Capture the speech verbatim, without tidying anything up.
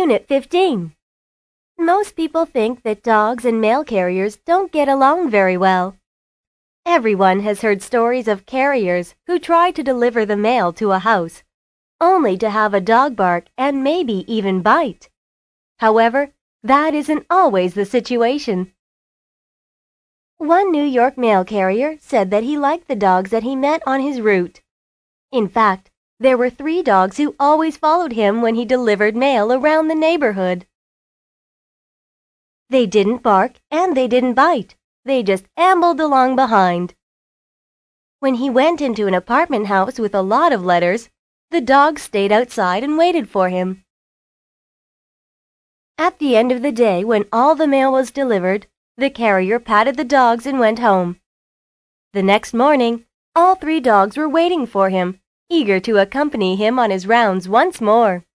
Unit fifteen. Most people think that dogs and mail carriers don't get along very well. Everyone has heard stories of carriers who try to deliver the mail to a house, only to have a dog bark and maybe even bite. However, that isn't always the situation. One New York mail carrier said that he liked the dogs that he met on his route. In fact, there were three dogs who always followed him when he delivered mail around the neighborhood. They didn't bark and they didn't bite. They just ambled along behind. When he went into an apartment house with a lot of letters, the dogs stayed outside and waited for him. At the end of the day, when all the mail was delivered, the carrier patted the dogs and went home. The next morning, all three dogs were waiting for him, eager to accompany him on his rounds once more.